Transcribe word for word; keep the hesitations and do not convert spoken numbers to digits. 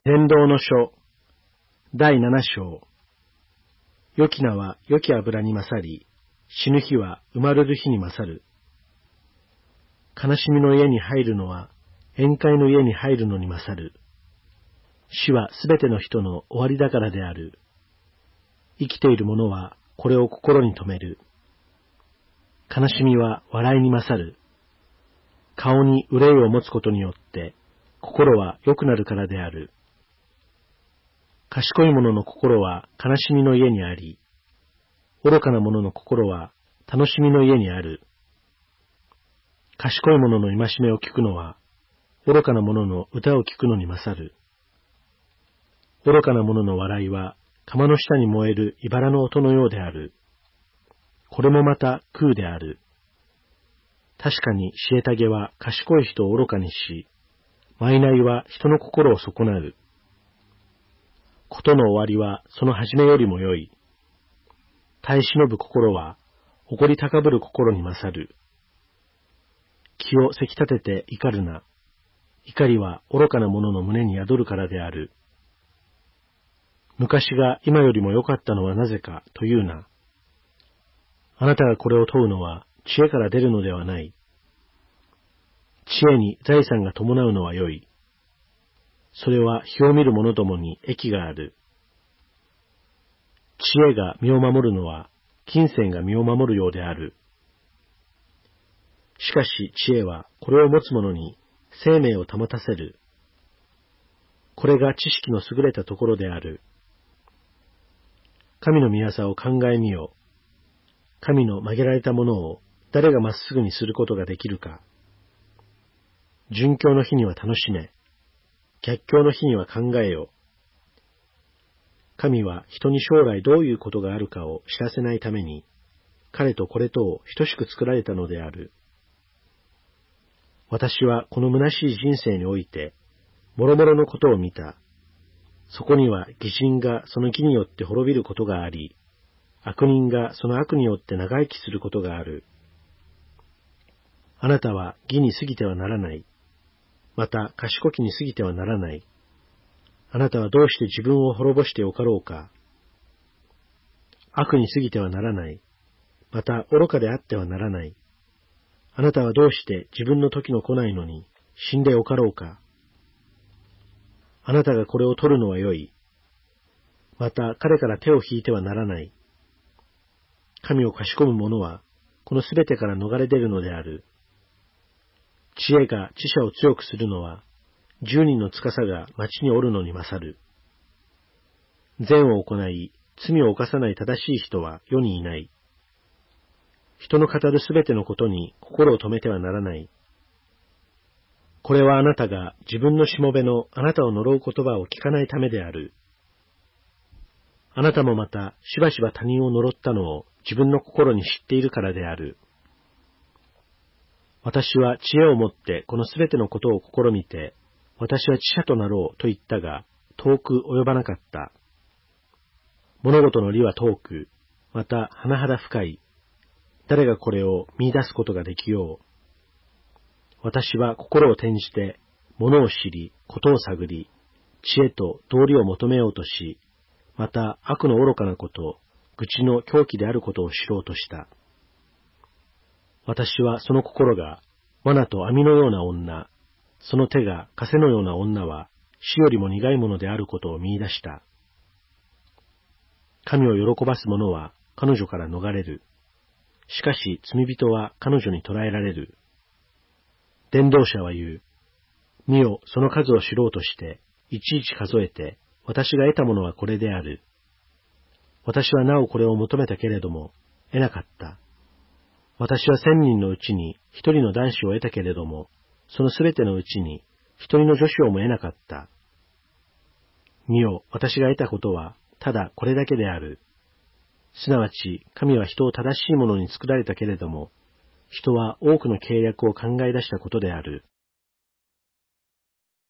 伝道の書だいなな章。良き名は良き油に勝り、死ぬ日は生まれる日に勝る。悲しみの家に入るのは宴会の家に入るのに勝る。死はすべての人の終わりだからである。生きている者はこれを心に留める。悲しみは笑いに勝る。顔に憂いを持つことによって心は良くなるからである。賢い者の心は悲しみの家にあり、愚かな者の心は楽しみの家にある。賢い者の戒めを聞くのは、愚かな者の歌を聞くのに勝る。愚かな者の笑いは、釜の下に燃える茨の音のようである。これもまた空である。確かに知恵は賢い人を愚かにし、賄は人の心を損なう。ことの終わりはその始めよりも良い。耐え忍ぶ心は誇り高ぶる心に勝る。気をせき立てて怒るな。怒りは愚かな者の胸に宿るからである。昔が今よりも良かったのはなぜかというな。あなたがこれを問うのは知恵から出るのではない。知恵に財産が伴うのは良い。それは日を見る者どもに益がある。知恵が身を守るのは金銭が身を守るようである。しかし知恵はこれを持つ者に生命を保たせる。これが知識の優れたところである。神の御業を考えみよ。神の曲げられたものを誰がまっすぐにすることができるか。殉教の日には楽しめ。逆境の日には考えよ。神は人に将来どういうことがあるかを知らせないために、彼とこれとを等しく作られたのである。私はこの虚しい人生において、もろもろのことを見た。そこには義人がその義によって滅びることがあり、悪人がその悪によって長生きすることがある。あなたは義に過ぎてはならない。また賢きに過ぎてはならない。あなたはどうして自分を滅ぼしてよかろうか。悪に過ぎてはならない。また愚かであってはならない。あなたはどうして自分の時の来ないのに死んでよかろうか。あなたがこれを取るのは良い。また彼から手を引いてはならない。神をかしこむ者はこのすべてから逃れ出るのである。知恵が知者を強くするのは、十人の司が町におるのに勝る。善を行い、罪を犯さない正しい人は世にいない。人の語るすべてのことに心を止めてはならない。これはあなたが自分のしもべのあなたを呪う言葉を聞かないためである。あなたもまたしばしば他人を呪ったのを自分の心に知っているからである。私は知恵をもってこのすべてのことを試みて、私は知者となろうと言ったが、遠く及ばなかった。物事の理は遠く、また甚だ深い。誰がこれを見出すことができよう。私は心を転じて、物を知り、ことを探り、知恵と道理を求めようとし、また悪の愚かなこと、愚痴の狂気であることを知ろうとした。私はその心が、罠と網のような女、その手が枷のような女は、死よりも苦いものであることを見出した。神を喜ばす者は彼女から逃れる。しかし罪人は彼女に捕らえられる。伝道者は言う。見よ、その数を知ろうとして、いちいち数えて、私が得たものはこれである。私はなおこれを求めたけれども、得なかった。私は千人のうちに一人の男子を得たけれども、そのすべてのうちに一人の女子をも得なかった。見よ、私が得たことはただこれだけである。すなわち、神は人を正しいものに作られたけれども、人は多くの契約を考え出したことである。